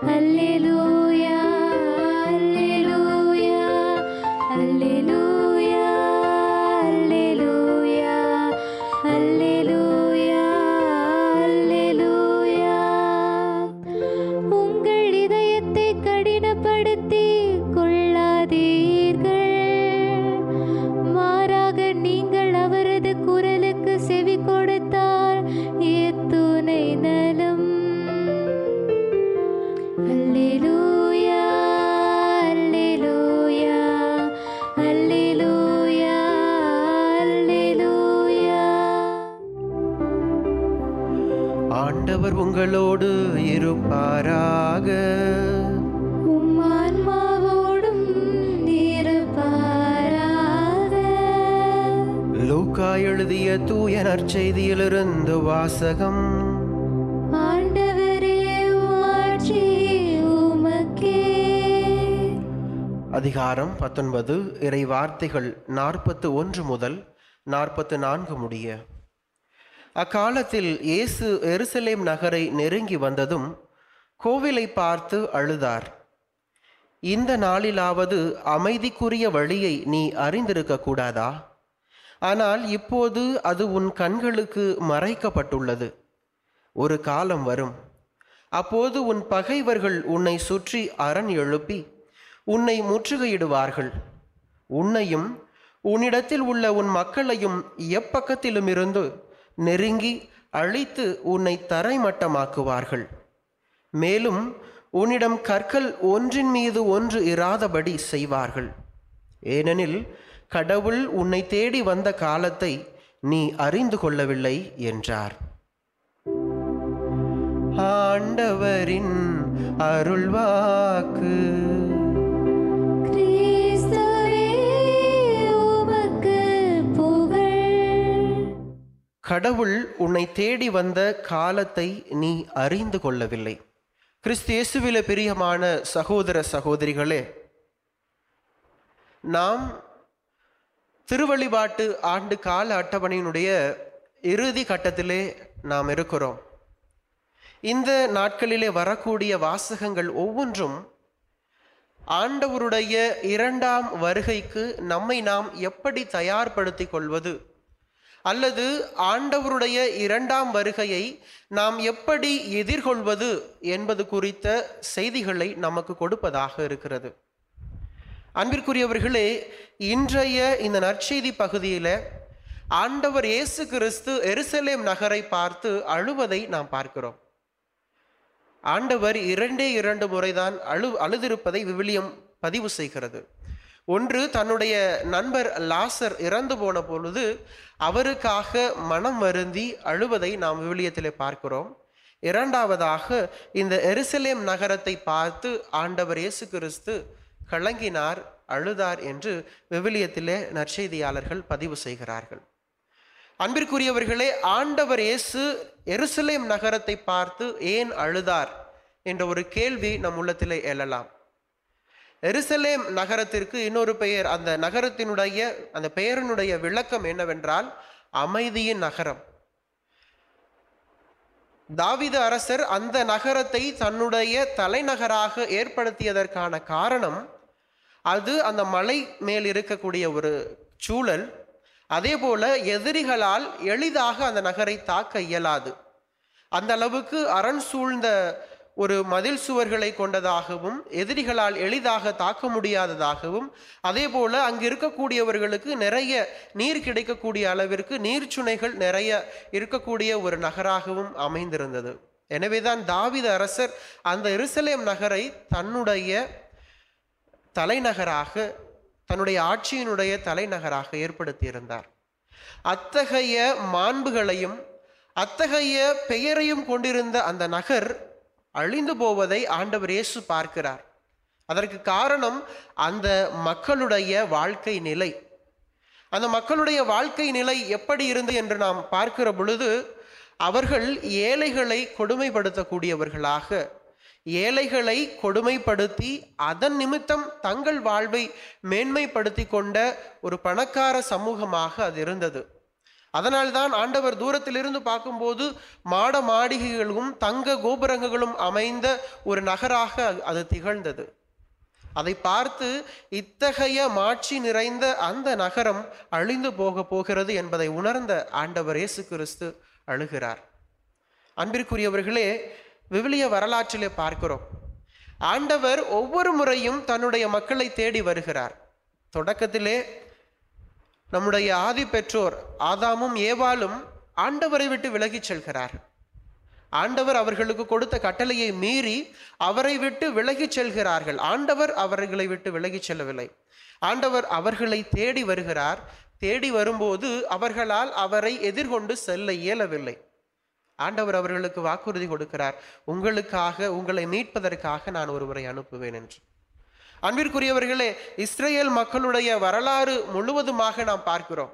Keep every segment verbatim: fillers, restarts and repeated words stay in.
அல்லேலூயா அல்லேலூயா அல்லேலூயா அல்லேலூயா அல்லேலூயா அல்லேலூயா. உங்கள் இதயத்தை கடினப்படுத்தி கொள்ளாதீர்கள், மாறாக நீங்கள் அவரது குரலுக்கு செவி கொடுத்தால் எத்துணை நலம். அல்லேலூயா அல்லேலூயா அல்லேலூயா அல்லேலூயா. ஆண்டவர் உங்களோடு இருப்பாராக. உம் ஆன்மாவோடும் இருப்பாராக. லூக்கா எழுதிய தூய நற்செய்தியிலிருந்து வாசகம். ஆண்டவரே, மாட்சி உமக்கே. அதிகாரம் பத்தொன்பது. இறை வார்த்தைகள் நாற்பத்து ஒன்று முதல் நாற்பத்து நான்கு முடிய. அக்காலத்தில் இயேசு எருசலேம் நகரை நெருங்கி வந்ததும் கோவிலை பார்த்து அழுதார். இந்த நாளிலாவது அமைதிக்குரிய வழியை நீ அறிந்திருக்க கூடாதா? ஆனால் இப்போது அது உன் கண்களுக்கு மறைக்கப்பட்டுள்ளது. ஒரு காலம் வரும், அப்போது உன் பகைவர்கள் உன்னை சுற்றி அரண் எழுப்பி உன்னை முற்றுகையிடுவார்கள். உன்னையும் உன்னிடத்தில் உள்ள உன் மக்களையும் எப்பக்கத்திலும் இருந்து நெருங்கி அழித்து உன்னை தரைமட்டமாக்குவார்கள். மேலும் உன்னிடம் கற்கள் ஒன்றின் மீது ஒன்று இராதபடி செய்வார்கள். ஏனெனில் கடவுள் உன்னை தேடி வந்த காலத்தை நீ அறிந்து கொள்ளவில்லை என்றார். ஆண்டவரின் அருள்வாக்கு. கடவுள் உன்னை தேடி வந்த காலத்தை நீ அறிந்து கொள்ளவில்லை. கிறிஸ்து இயேசுவிலே பிரியமான சகோதர சகோதரிகளே, நாம் திருவழிபாட்டு ஆண்டு கால அட்டவணையினுடைய இறுதி கட்டத்திலே நாம் இருக்கிறோம். இந்த நாட்களிலே வரக்கூடிய வாசகங்கள் ஒவ்வொன்றும் ஆண்டவருடைய இரண்டாம் வருகைக்கு நம்மை நாம் எப்படி தயார்படுத்திக் கொள்வது, அல்லது ஆண்டவருடைய இரண்டாம் வருகையை நாம் எப்படி எதிர்கொள்வது என்பது குறித்த செய்திகளை நமக்கு கொடுப்பதாக இருக்கிறது. அன்பிற்குரியவர்களே, இன்றைய இந்த நற்செய்தி பகுதியில் ஆண்டவர் இயேசு கிறிஸ்து எருசலேம் நகரை பார்த்து அழுவதை நாம் பார்க்கிறோம். ஆண்டவர் இரண்டே இரண்டு முறைதான் அழு அழுதிருப்பதை விவிலியம் பதிவு செய்கிறது. ஒன்று, தன்னுடைய நண்பர் லாசர் இறந்து போன பொழுது அவருக்காக மனம் வருந்தி அழுவதை நாம் விவிலியத்திலே பார்க்கிறோம். இரண்டாவதாக, இந்த எருசலேம் நகரத்தை பார்த்து ஆண்டவர் இயேசு கிறிஸ்து கலங்கினார், அழுதார் என்று விவிலியத்திலே நற்செய்தியாளர்கள் பதிவு செய்கிறார்கள். அன்பிற்குரியவர்களே, ஆண்டவர் இயேசு எருசலேம் நகரத்தை பார்த்து ஏன் அழுதார் என்ற ஒரு கேள்வி நம் உள்ளத்திலே எழலாம். எருசலேம் நகரத்திற்கு இன்னொரு பெயர், அந்த நகரத்தினுடைய அந்த பெயரினுடைய விளக்கம் என்னவென்றால் அமைதியின் நகரம். தாவீது அரசர் அந்த நகரத்தை தன்னுடைய தலைநகராக ஏற்படுத்தியதற்கான காரணம், அது அந்த மலை மேல் இருக்கக்கூடிய ஒரு சூழல். அதே போல எதிரிகளால் எளிதாக அந்த நகரை தாக்க இயலாது. அந்த அளவுக்கு அரண் சூழ்ந்த ஒரு மதில் சுவர்களை கொண்டதாகவும் எதிரிகளால் எளிதாக தாக்க முடியாததாகவும், அதே போல அங்கு இருக்கக்கூடியவர்களுக்கு நிறைய நீர் கிடைக்கக்கூடிய அளவிற்கு நீர்ச்சுனைகள் நிறைய இருக்கக்கூடிய ஒரு நகராகவும் அமைந்திருந்தது. எனவேதான் தாவீது அரசர் அந்த எருசலேம் நகரை தன்னுடைய தலைநகராக, தன்னுடைய ஆட்சியினுடைய தலைநகராக ஏற்படுத்தியிருந்தார். அத்தகைய மாண்புகளையும் அத்தகைய பெயரையும் கொண்டிருந்த அந்த நகர் அழிந்து போவதை ஆண்டவர் இயேசு பார்க்கிறார். அதற்கு காரணம் அந்த மக்களுடைய வாழ்க்கை நிலை. அந்த மக்களுடைய வாழ்க்கை நிலை எப்படி இருந்தது என்று நாம் பார்க்கிற பொழுது, அவர்கள் ஏழைகளை கொடுமைப்படுத்தக்கூடியவர்களாக, ஏழைகளை கொடுமைப்படுத்தி அதன் நிமித்தம் தங்கள் வாழ்வை மேன்மைப்படுத்தி கொண்ட ஒரு பணக்கார சமூகமாக அது இருந்தது. அதனால்தான் ஆண்டவர் தூரத்திலிருந்து பார்க்கும்போது மாட மாளிகைகளும் தங்க கோபுரங்களும் அமைந்த ஒரு நகராக அது திகழ்ந்தது. அதை பார்த்து இத்தகைய மாட்சி நிறைந்த அந்த நகரம் அழிந்து போக போகிறது என்பதை உணர்ந்த ஆண்டவர் இயேசு கிறிஸ்து அழுகிறார். அன்பிற்குரியவர்களே, விவிலிய வரலாற்றிலே பார்க்கிறோம், ஆண்டவர் ஒவ்வொரு முறையும் தன்னுடைய மக்களை தேடி வருகிறார். தொடக்கத்திலே நம்முடைய ஆதி பெற்றோர் ஆதாமும் ஏவாளும் ஆண்டவரை விட்டு விலகிச் செல்கிறார். ஆண்டவர் அவர்களுக்கு கொடுத்த கட்டளையை மீறி அவரை விட்டு விலகிச் செல்கிறார்கள். ஆண்டவர் அவர்களை விட்டு விலகிச் செல்லவில்லை. ஆண்டவர் அவர்களை தேடி வருகிறார். தேடி வரும்போது அவர்களால் அவரை எதிர்கொண்டு செல்ல இயலவில்லை. ஆண்டவர் அவர்களுக்கு வாக்குறுதி கொடுக்கிறார், உங்களுக்காக, உங்களை மீட்பதற்காக நான் ஒருவரை அனுப்புவேன் என்று. அன்பிற்குரியவர்களே, இஸ்ரேல் மக்களுடைய வரலாறு முழுவதுமாக நாம் பார்க்கிறோம்.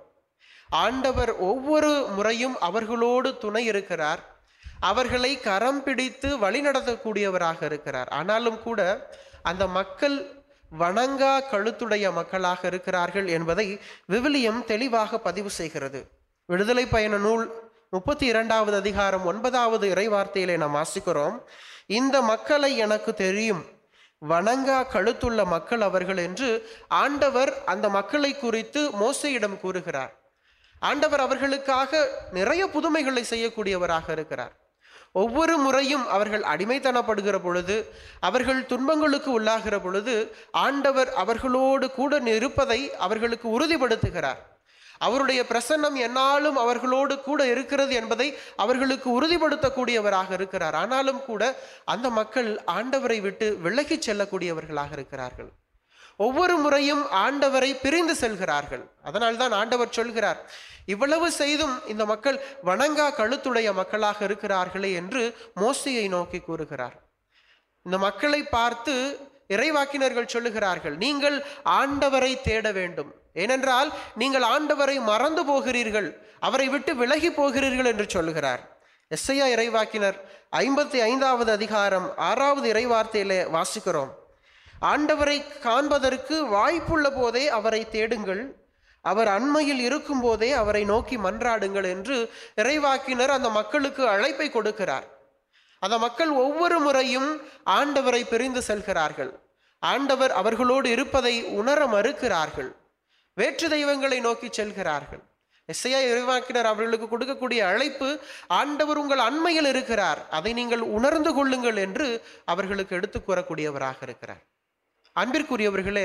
ஆண்டவர் ஒவ்வொரு முறையும் அவர்களோடு துணை இருக்கிறார். அவர்களை கரம் பிடித்து வழிநடத்தக்கூடியவராக இருக்கிறார். ஆனாலும் கூட அந்த மக்கள் வணங்கா கழுத்துடைய மக்களாக இருக்கிறார்கள் என்பதை விவிலியம் தெளிவாக பதிவு செய்கிறது. விடுதலை பயண நூல் முப்பத்தி இரண்டாவது அதிகாரம் ஒன்பதாவது இறைவார்த்தையிலே நாம் வாசிக்கிறோம், இந்த மக்களை எனக்கு தெரியும், வணங்கா கழுத்துள்ள மக்கள் அவர்கள் என்று ஆண்டவர் அந்த மக்களை குறித்து மோசேயிடம் கூறுகிறார். ஆண்டவர் அவர்களுக்காக நிறைய புதுமைகளை செய்யக்கூடியவராக இருக்கிறார். ஒவ்வொரு முறையும் அவர்கள் அடிமைத்தனப்படுகிற பொழுது, அவர்கள் துன்பங்களுக்கு உள்ளாகிற பொழுது ஆண்டவர் அவர்களோடு கூட இருப்பதை அவர்களுக்கு உறுதிப்படுத்துகிறார். அவருடைய பிரசன்னம் என்னாலும் அவர்களோடு கூட இருக்கிறது என்பதை அவர்களுக்கு உறுதிப்படுத்தக்கூடியவராக இருக்கிறார். ஆனாலும் கூட அந்த மக்கள் ஆண்டவரை விட்டு விலகிச் செல்லக்கூடியவர்களாக இருக்கிறார்கள். ஒவ்வொரு முறையும் ஆண்டவரை பிரிந்து செல்கிறார்கள். அதனால்தான் ஆண்டவர் சொல்கிறார், இவ்வளவு செய்தும் இந்த மக்கள் வணங்கா கழுத்துடைய மக்களாக இருக்கிறார்களே என்று மோசேயை நோக்கி கூறுகிறார். இந்த மக்களை பார்த்து இறைவாக்கினர்கள் சொல்லுகிறார்கள், நீங்கள் ஆண்டவரை தேட வேண்டும், ஏனென்றால் நீங்கள் ஆண்டவரை மறந்து போகிறீர்கள், அவரை விட்டு விலகி போகிறீர்கள் என்று சொல்லுகிறார். எஸ்ஐயா இறைவாக்கினர் ஐம்பத்தி ஐந்தாவது அதிகாரம் ஆறாவது இறைவார்த்தையிலே வாசிக்கிறோம், ஆண்டவரை காண்பதற்கு வாய்ப்புள்ள போதே அவரை தேடுங்கள், அவர் அண்மையில் இருக்கும் போதே அவரை நோக்கி மன்றாடுங்கள் என்று இறைவாக்கினர் அந்த மக்களுக்கு அழைப்பை கொடுக்கிறார். அந்த மக்கள் ஒவ்வொரு முறையும் ஆண்டவரை பிரிந்து செல்கிறார்கள். ஆண்டவர் அவர்களோடு இருப்பதை உணர மறுக்கிறார்கள். வேற்று தெய்வங்களை நோக்கி செல்கிறார்கள். எஸ்ஐயா இறைவாக்கினர் அவர்களுக்கு கொடுக்கக்கூடிய அழைப்பு, ஆண்டவர் உங்கள் அண்மையில் இருக்கிறார், அதை நீங்கள் உணர்ந்து கொள்ளுங்கள் என்று அவர்களுக்கு எடுத்து கூறக்கூடியவராக இருக்கிறார். அன்பிற்குரியவர்களே,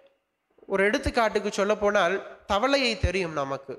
ஒரு எடுத்துக்காட்டுக்கு சொல்ல போனால், தவளையை தெரியும் நமக்கு.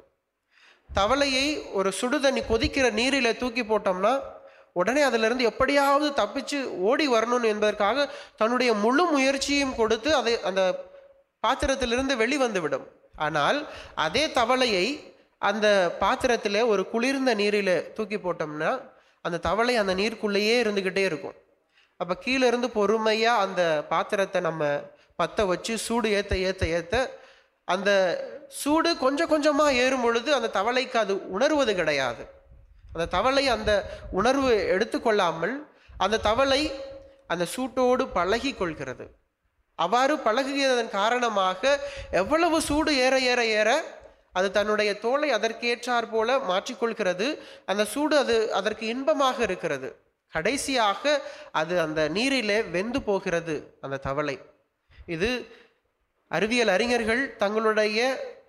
தவளையை ஒரு சுடுதண்ணி கொதிக்கிற நீரில் தூக்கி போட்டோம்னா உடனே அதிலிருந்து எப்படியாவது தப்பிச்சு ஓடி வரணும் என்பதற்காக தன்னுடைய முழு முயற்சியும் கொடுத்து அதை அந்த பாத்திரத்திலிருந்து வெளிவந்து விடும். ஆனால் அதே தவளையை அந்த பாத்திரத்தில் ஒரு குளிர்ந்த நீரில் தூக்கி போட்டோம்னா அந்த தவளை அந்த நீருக்குள்ளேயே இருந்துக்கிட்டே இருக்கும். அப்போ கீழே இருந்து பொறுமையாக அந்த பாத்திரத்தை நம்ம பற்ற வச்சு சூடு ஏற்ற ஏற்ற ஏற்ற அந்த சூடு கொஞ்சம் கொஞ்சமாக ஏறும் பொழுது அந்த தவளைக்கு அது உணர்வது கிடையாது. அந்த தவளை அந்த உணர்வு எடுத்துக்கொள்ளாமல் அந்த தவளை அந்த சூட்டோடு பழகி கொள்கிறது. அவ்வாறு பழகுகிறதன் காரணமாக எவ்வளவு சூடு ஏற ஏற ஏற அது தன்னுடைய தோலை அதற்கேற்றாற் போல மாற்றிக்கொள்கிறது. அந்த சூடு அது அதற்கு இன்பமாக இருக்கிறது. கடைசியாக அது அந்த நீரிலே வெந்து போகிறது அந்த தவளை. இது அறிவியல் அறிஞர்கள் தங்களுடைய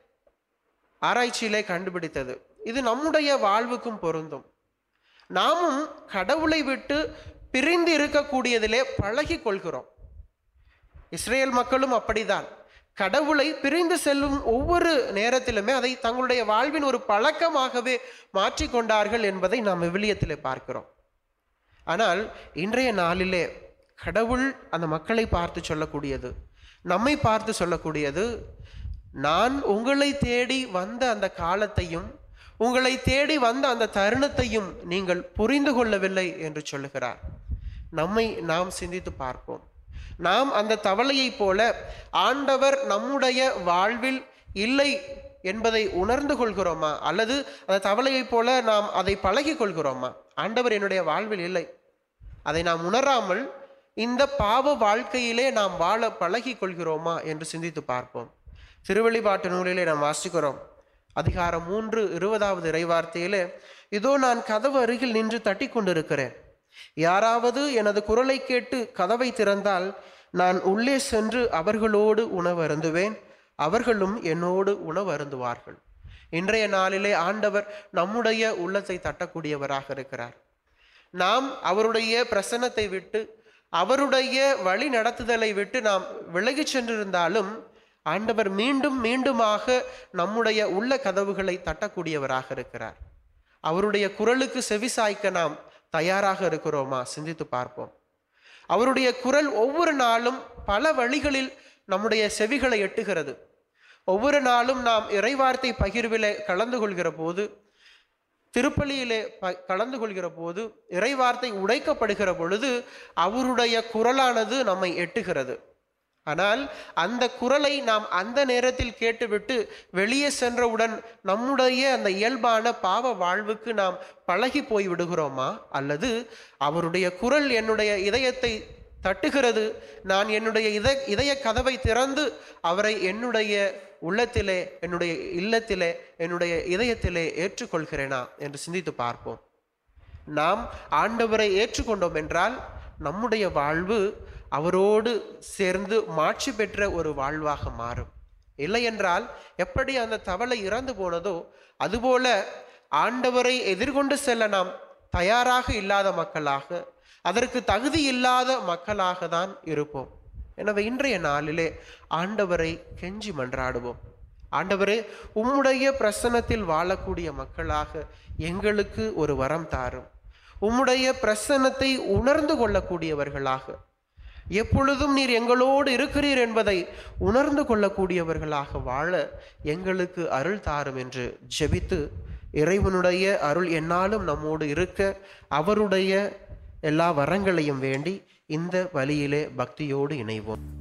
ஆராய்ச்சியிலே கண்டுபிடித்தது. இது நம்முடைய வாழ்வுக்கும் பொருந்தும். நாமும் கடவுளை விட்டு பிரிந்து இருக்கக்கூடியதிலே பழகி கொள்கிறோம். இஸ்ரேல் மக்களும் அப்படிதான். கடவுளை பிரிந்து செல்லும் ஒவ்வொரு நேரத்திலுமே அதை தங்களுடைய வாழ்வின் ஒரு பழக்கமாகவே மாற்றிக்கொண்டார்கள் என்பதை நாம் விவிலியத்திலே பார்க்கிறோம். ஆனால் இன்றைய நாளிலே கடவுள் அந்த மக்களை பார்த்து சொல்லக்கூடியது, நம்மை பார்த்து சொல்லக்கூடியது, நான் உங்களை தேடி வந்த அந்த காலத்தையும் உங்களை தேடி வந்த அந்த தருணத்தையும் நீங்கள் புரிந்து கொள்ளவில்லை என்று சொல்லுகிறார். நம்மை நாம் சிந்தித்து பார்ப்போம். நாம் அந்த தவளையை போல ஆண்டவர் நம்முடைய வாழ்வில் இல்லை என்பதை உணர்ந்து கொள்கிறோமா, அல்லது அந்த தவளையை போல நாம் அதை பழகி கொள்கிறோமா? ஆண்டவர் என்னுடைய வாழ்வில் இல்லை, அதை நாம் உணராமல் இந்த பாவ வாழ்க்கையிலே நாம் வாழ பழகி கொள்கிறோமா என்று சிந்தித்து பார்ப்போம். திருவெளிப்பாட்டு நூலிலே நாம் வாசிக்கிறோம், அதிகாரம் மூன்று இருபதாவது இறைவார்த்தையிலே, இதோ நான் கதவு அருகில் நின்று தட்டி கொண்டிருக்கிறேன். யாராவது எனது குரலை கேட்டு கதவை திறந்தால் நான் உள்ளே சென்று அவர்களோடு உணவு அருந்துவேன், அவர்களும் என்னோடு உணவு அருந்துவார்கள். இன்றைய நாளிலே ஆண்டவர் நம்முடைய உள்ளத்தை தட்டக்கூடியவராக இருக்கிறார். நாம் அவருடைய பிரசன்னத்தை விட்டு, அவருடைய வழி நடத்துதலை விட்டு நாம் விலகி சென்றிருந்தாலும் ஆண்டவர் மீண்டும் மீண்டுமாக நம்முடைய உள்ள கதவுகளை தட்டக்கூடியவராக இருக்கிறார். அவருடைய குரலுக்கு செவிசாய்க்க நாம் தயாராக இருக்கிறோமா? சிந்தித்து பார்ப்போம். அவருடைய குரல் ஒவ்வொரு நாளும் பல வழிகளில் நம்முடைய செவிகளை எட்டுகிறது. ஒவ்வொரு நாளும் நாம் இறைவார்த்தை பகிர்விலே கலந்து கொள்கிற போது, திருப்பலியிலே ப கலந்து கொள்கிற போது, இறைவார்த்தை உடைக்கப்படுகிற பொழுது அவருடைய குரலானது நம்மை எட்டுகிறது. ஆனால் அந்த குரலை நாம் அந்த நேரத்தில் கேட்டுவிட்டு வெளியே சென்றவுடன் நம்முடைய அந்த இயல்பான பாவ வாழ்வுக்கு நாம் பழகி போய் விடுகிறோமா? அல்லது அவருடைய குரல் என்னுடைய இதயத்தை தட்டுகிறது, நான் என்னுடைய இத இதய கதவை திறந்து அவரை என்னுடைய உள்ளத்திலே, என்னுடைய இல்லத்திலே, என்னுடைய இதயத்திலே ஏற்றுக்கொள்கிறேனா என்று சிந்தித்து பார்ப்போம். நாம் ஆண்டவரை ஏற்றுக்கொண்டோம் என்றால் நம்முடைய வாழ்வு அவரோடு சேர்ந்து மாட்சி பெற்ற ஒரு வாழ்வாக மாறும். இல்லை என்றால் எப்படி அந்த தவளை இறந்து போனதோ அதுபோல ஆண்டவரை எதிர்கொண்டு செல்ல நாம் தயாராக இல்லாத மக்களாக, அதற்கு தகுதி இல்லாத மக்களாக தான் இருப்போம். எனவே இன்றைய நாளிலே ஆண்டவரை கெஞ்சி மன்றாடுவோம். ஆண்டவரே, உம்முடைய பிரசன்னத்தில் வாழக்கூடிய மக்களாக எங்களுக்கு ஒரு வரம் தாரும். உம்முடைய பிரசன்னத்தை உணர்ந்து கொள்ளக்கூடியவர்களாக, எப்பொழுதும் நீர் எங்களோடு இருக்கிறீர் என்பதை உணர்ந்து கொள்ளக்கூடியவர்களாக வாழ எங்களுக்கு அருள் தாரும் என்று ஜெபித்து, இறைவனுடைய அருள் என்னாலும் நம்மோடு இருக்க அவருடைய எல்லா வரங்களையும் வேண்டி இந்த வழியிலே பக்தியோடு இணைவோம்.